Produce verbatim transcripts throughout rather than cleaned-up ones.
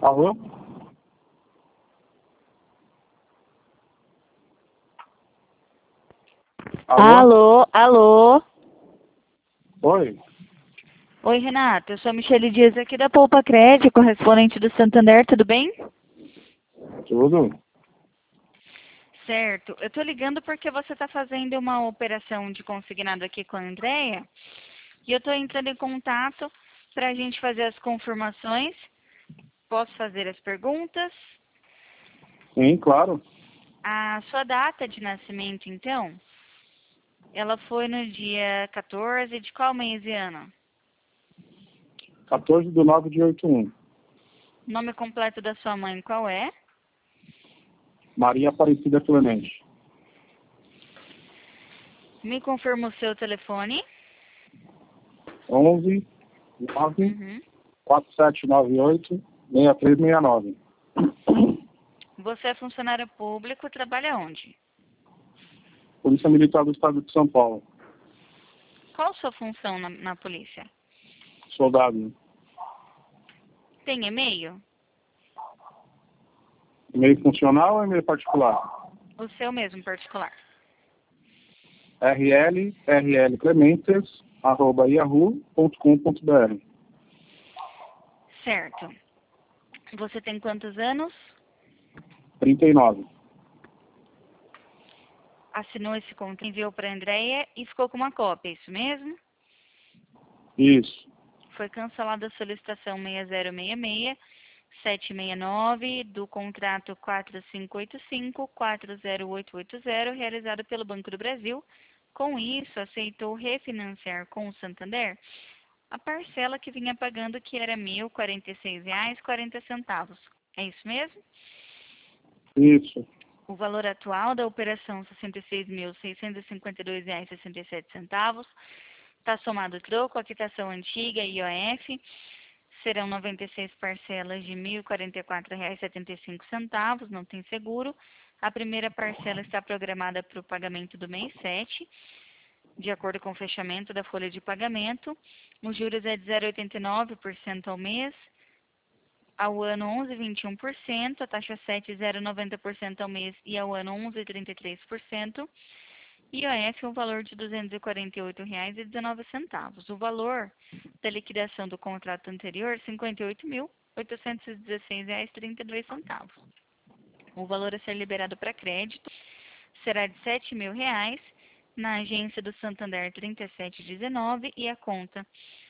Alô? Alô, alô. Oi, Oi, Renato. Eu sou a Michele Dias aqui da Poupa Crédito, correspondente do Santander, tudo bem? tudo? Certo. Eu tô ligando porque você está fazendo uma operação de consignado aqui com a Andrea e eu tô entrando em contato para a gente fazer as confirmações. Posso fazer as perguntas? Sim, claro. A sua data de nascimento, então, ela foi no dia quatorze de qual mês e ano? quatorze de nove de oitenta e um. O nome completo da sua mãe qual é? Maria Aparecida Clemente. Me confirma o seu telefone. onze, nove, Uhum. quatro sete nove oito, seis três seis nove. Você é funcionário público, trabalha onde? Polícia Militar do Estado de São Paulo. Qual a sua função na, na polícia? Soldado. Tem e-mail? E-mail funcional ou e-mail particular? O seu mesmo, particular. rl, rlclementes, arroba yahoo ponto com ponto br. Certo. Você tem quantos anos? trinta e nove. Assinou esse contrato, enviou para a Andrea e ficou com uma cópia, é isso mesmo? Isso. Foi cancelada a solicitação seis zero seis seis, sete seis nove do contrato quatro cinco oito cinco, quatro zero oito oito zero, realizado pelo Banco do Brasil. Com isso, aceitou refinanciar com o Santander a parcela que vinha pagando, que era mil e quarenta e seis reais e quarenta centavos. É isso mesmo? Isso. O valor atual da operação, sessenta e seis mil, seiscentos e cinquenta e dois reais e sessenta e sete centavos. Está somado o troco, a quitação antiga e I O F. Serão noventa e seis parcelas de mil e quarenta e quatro reais e setenta e cinco centavos, não tem seguro. A primeira parcela está programada para o pagamento do mês sete, de acordo com o fechamento da folha de pagamento. Os juros é de zero vírgula oitenta e nove por cento ao mês, ao ano onze vírgula vinte e um por cento, a taxa sete zero vírgula noventa por cento ao mês e ao ano onze vírgula trinta e três por cento. I O F, um valor de duzentos e quarenta e oito reais e dezenove centavos. O valor da liquidação do contrato anterior, cinquenta e oito mil, oitocentos e dezesseis reais e trinta e dois centavos. O valor a ser liberado para crédito será de sete mil reais na agência do Santander trinta e sete dezenove e a conta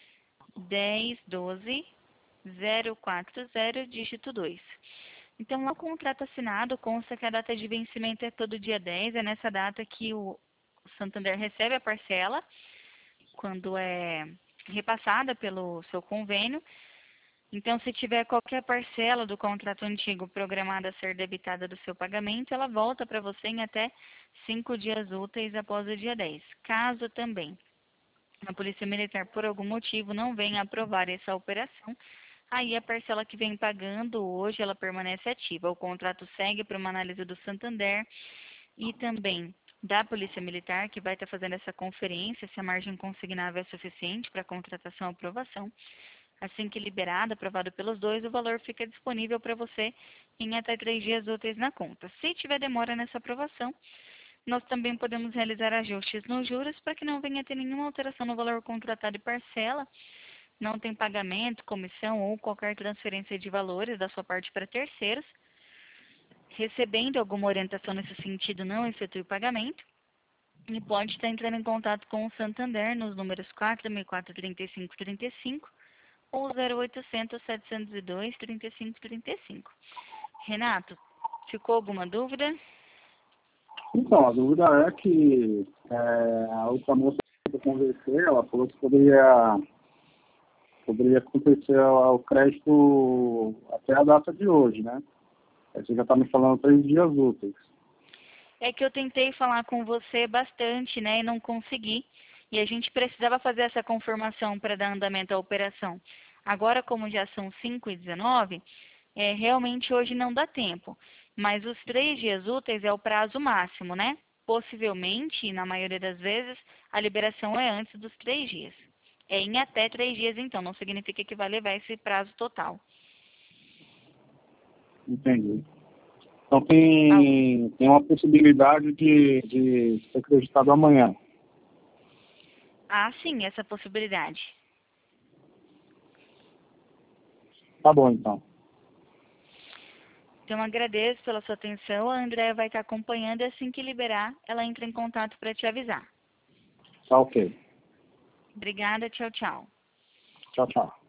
dez doze zero quatro zero, dígito dois. Então, lá o contrato assinado consta que a data de vencimento é todo dia dez, é nessa data que o Santander recebe a parcela, quando é repassada pelo seu convênio. Então, se tiver qualquer parcela do contrato antigo programada a ser debitada do seu pagamento, ela volta para você em até cinco dias úteis após o dia dez. Caso também a Polícia Militar, por algum motivo, não venha aprovar essa operação, aí a parcela que vem pagando hoje, ela permanece ativa. O contrato segue para uma análise do Santander e também da Polícia Militar, que vai estar fazendo essa conferência, se a margem consignável é suficiente para contratação e aprovação. Assim que liberado, aprovado pelos dois, o valor fica disponível para você em até três dias úteis na conta. Se tiver demora nessa aprovação, nós também podemos realizar ajustes nos juros para que não venha a ter nenhuma alteração no valor contratado e parcela. Não tem pagamento, comissão ou qualquer transferência de valores da sua parte para terceiros. Recebendo alguma orientação nesse sentido, não efetue o pagamento. E pode estar entrando em contato com o Santander nos números quatro mil quatrocentos e trinta e cinco trinta e cinco ou zero oitocentos, setecentos e dois, trinta e cinco trinta e cinco. Renato, ficou alguma dúvida? Então, a dúvida é que é, a outra moça que eu conversei, ela falou que poderia, poderia acontecer o crédito até a data de hoje, né? Aí você já está me falando três dias úteis. É que eu tentei falar com você bastante, né, e não consegui. E a gente precisava fazer essa confirmação para dar andamento à operação. Agora, como já são cinco e dezenove, é, realmente hoje não dá tempo. Mas os três dias úteis é o prazo máximo, né? Possivelmente, na maioria das vezes, a liberação é antes dos três dias. É em até três dias, então, não significa que vai levar esse prazo total. Entendi. Então tem, tem uma possibilidade de, de ser acreditado amanhã. Ah, sim, essa possibilidade. Tá bom, então. Então, agradeço pela sua atenção. A Andréia vai estar acompanhando e assim que liberar, ela entra em contato para te avisar. Tá ok. Obrigada, tchau, tchau. Tchau, tchau.